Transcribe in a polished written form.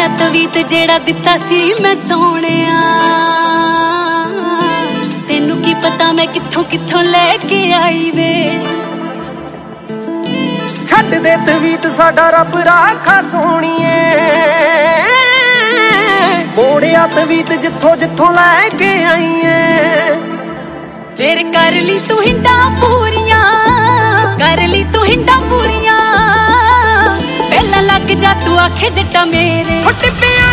ਮੋੜਿਆ ਤਵੀਤ ਜਿਹੜਾ ਦਿੱਤਾ ਸੀ ਮੈਂ ਸੋਹਣਿਆ, ਤੈਨੂੰ ਕੀ ਪਤਾ ਮੈਂ ਕਿੱਥੋਂ ਕਿੱਥੋਂ ਲੈ ਕੇ ਆਈ ਵੇ। ਛੱਡ ਦੇ ਤਵੀਤ ਸਾਡਾ ਰੱਬ ਰਾਖਾ ਸੋਹਣੀਏ, ਮੋੜਿਆ ਤਵੀਤ ਜਿੱਥੋਂ ਜਿੱਥੋਂ ਲੈ ਕੇ ਆਈਏ। ਫੇਰ ਕਰ ਲਈ ਤੂੰ ਹਿੰਡਾਂ ਪੂਰੀਆਂ, ਕਰ ਲਈ ਤੂੰ ਹਿੰਡਾਂ ਪੂਰੀਆਂ, ਪਹਿਲਾਂ ਲੱਗ ਜਾ ਤੂੰ ਆਖੇ ਜੱਟਾ ਮੇਰੇ। ਟਿੱਬਿਆਂ